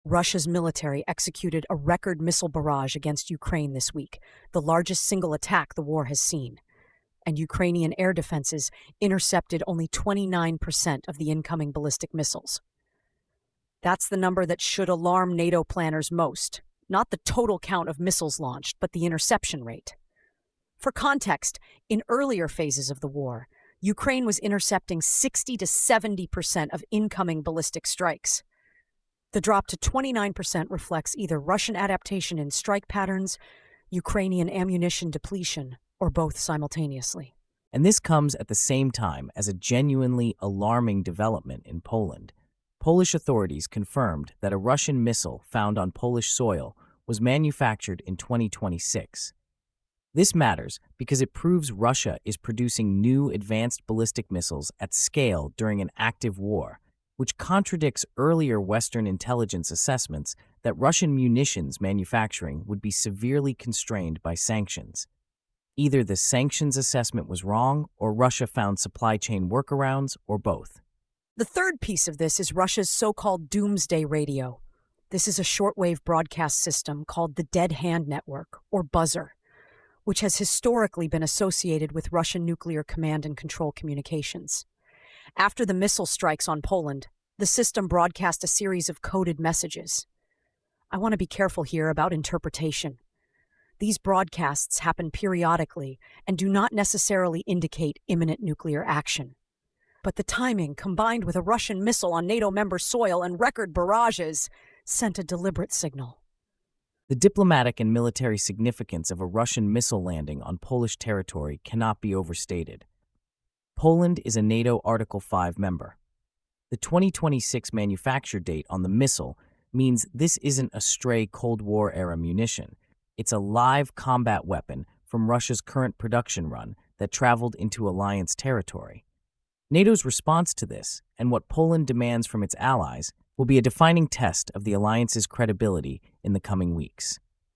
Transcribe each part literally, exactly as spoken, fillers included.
Russia's military executed a record missile barrage against Ukraine this week, the largest single attack the war has seen. And Ukrainian air defenses intercepted only twenty-nine percent of the incoming ballistic missiles. That's the number that should alarm NATO planners most, not the total count of missiles launched, but the interception rate. For context, in earlier phases of the war, Ukraine was intercepting sixty to seventy percent of incoming ballistic strikes. The drop to twenty-nine percent reflects either Russian adaptation in strike patterns, Ukrainian ammunition depletion, or both simultaneously. And this comes at the same time as a genuinely alarming development in Poland. Polish authorities confirmed that a Russian missile found on Polish soil was manufactured in twenty twenty-six. This matters because it proves Russia is producing new advanced ballistic missiles at scale during an active war, which contradicts earlier Western intelligence assessments that Russian munitions manufacturing would be severely constrained by sanctions. Either the sanctions assessment was wrong, or Russia found supply chain workarounds, or both. The third piece of this is Russia's so-called doomsday radio. This is a shortwave broadcast system called the Dead Hand Network, or buzzer, which has historically been associated with Russian nuclear command and control communications. After the missile strikes on Poland, the system broadcast a series of coded messages. I want to be careful here about interpretation. These broadcasts happen periodically and do not necessarily indicate imminent nuclear action. But the timing, combined with a Russian missile on NATO member soil and record barrages, sent a deliberate signal. The diplomatic and military significance of a Russian missile landing on Polish territory cannot be overstated. Poland is a NATO Article five member. The twenty twenty-six manufacture date on the missile means this isn't a stray Cold War-era munition. It's a live combat weapon from Russia's current production run that traveled into alliance territory. NATO's response to this, and what Poland demands from its allies, will be a defining test of the alliance's credibility in the coming weeks.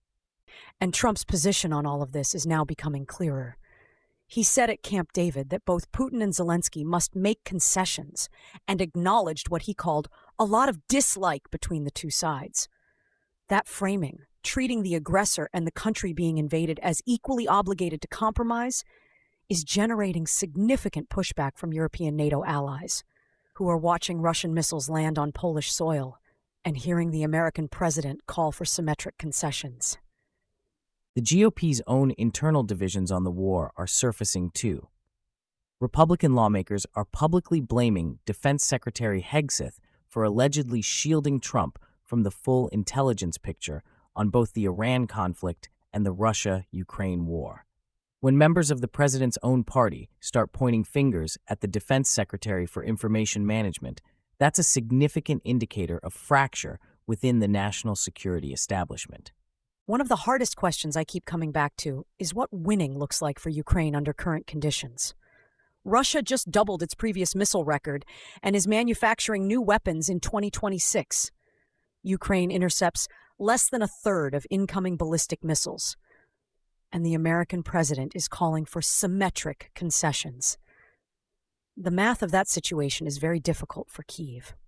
And Trump's position on all of this is now becoming clearer. He said at Camp David that both Putin and Zelensky must make concessions, and acknowledged what he called a lot of dislike between the two sides. That framing, treating the aggressor and the country being invaded as equally obligated to compromise, is generating significant pushback from European NATO allies, who are watching Russian missiles land on Polish soil and hearing the American president call for symmetric concessions. The G O P's own internal divisions on the war are surfacing too. Republican lawmakers are publicly blaming Defense Secretary Hegseth for allegedly shielding Trump from the full intelligence picture on both the Iran conflict and the Russia-Ukraine war. When members of the president's own party start pointing fingers at the defense secretary for information management, that's a significant indicator of fracture within the national security establishment. One of the hardest questions I keep coming back to is what winning looks like for Ukraine under current conditions. Russia just doubled its previous missile record and is manufacturing new weapons in twenty twenty-six. Ukraine intercepts less than a third of incoming ballistic missiles, and the American president is calling for symmetric concessions. The math of that situation is very difficult for Kyiv.